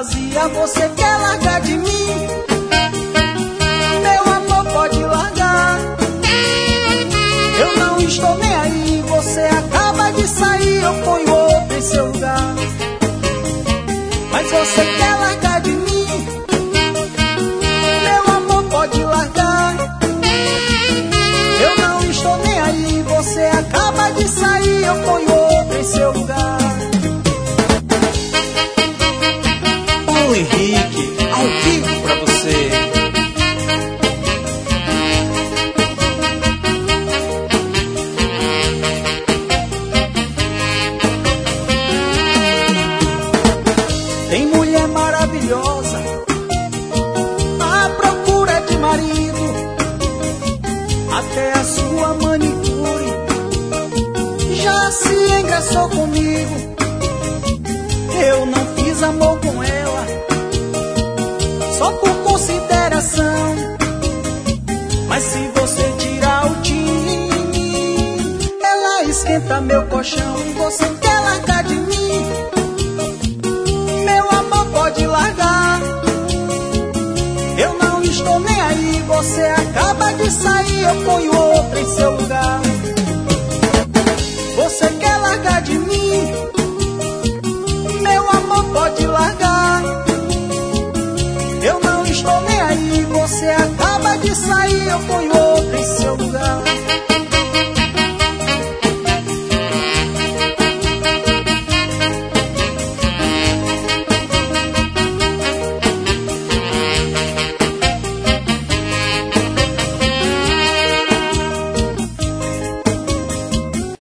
vazia, você quer largar de mim? Meu amor, pode largar. Eu não estou nem aí, você acaba de sair, eu ponho outro em seu lugar. Mas você quer largar de mim? Meu amor, pode largar. Eu não estou nem aí, você acaba de sair, eu ponho outro em seu lugar. Paulo Henrique, ao vivo pra você. Tem mulher maravilhosa à procura de marido, até a sua manicure já se engraçou comigo. Eu não fiz amor com ela só por consideração, mas se você tirar o time, ela esquenta meu colchão. E você quer largar de mim? Meu amor, pode largar. Eu não estou nem aí, você acaba de sair, eu ponho outra em seu lugar. Você quer largar de mim? Meu amor, pode largar. Eu não estou nem aí, você acaba de sair, eu ponho outra em seu lugar.